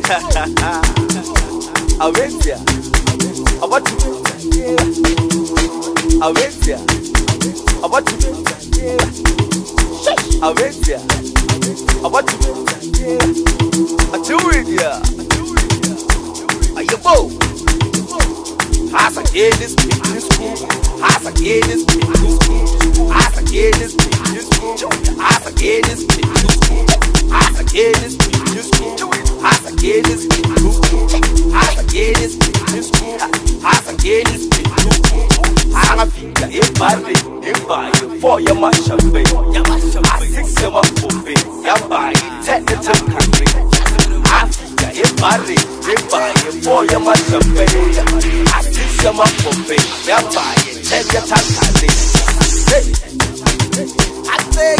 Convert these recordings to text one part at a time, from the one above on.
Awetia, about to Awetia, about to Awetia, about to Aturia, Ayabo, Hasa Gaines, Hasa Gaines, Hasa Gaines, Hasa Gaines, Hasa Gaines, Hasa Gaines, Hasa Gaines, for your mashabe, I six them up for me, Yambai, technical country. Africa, for your mashabe, I six them up for me, Yambai, technical country. I say,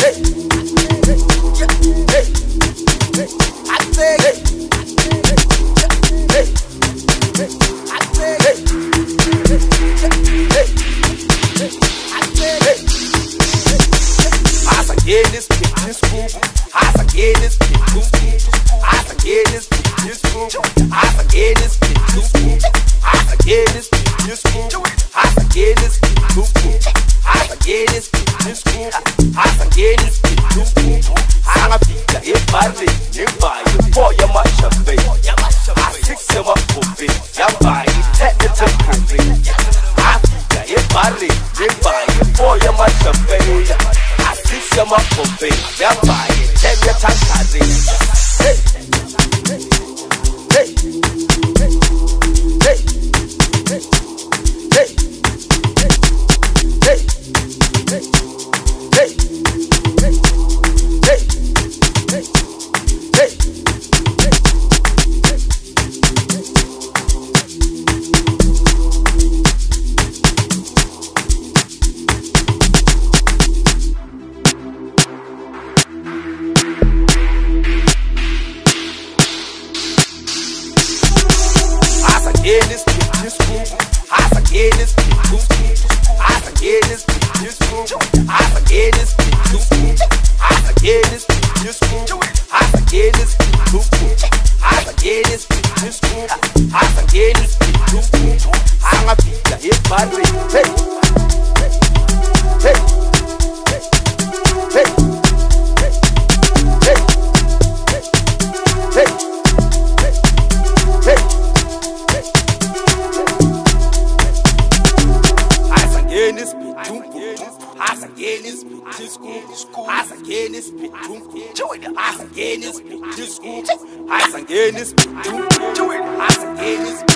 Guinness, Hasa Guinness, Hasa Guinness, Hasa Guinness, Hasa Guinness, Hasa Guinness, Hasa Guinness, Hasa Guinness, Hasa Fika, Ipari, Ipari, for your mashabe, I six them up for me, Yambai, technical country, Africa, Ipari, Ipari, for your mashabe. Come up for me, they're buying, tell your tankazi. Hey, hey, hey, hey, hey, hey, hey, hey, hey, hey, hey, Guinness, Hasa Guinness, Hasa Guinness, Hasa Guinness, Hasa Guinness, Hasa Guinness, Hasa Guinness, Hasa Guinness, Hasa Fika, Ipari, hey, hey, hey, hey, hey, hey, hey. Hasa Guinness, Hasa Guinness, join the Hasa Guinness, Hasa Guinness, Hasa Guinness.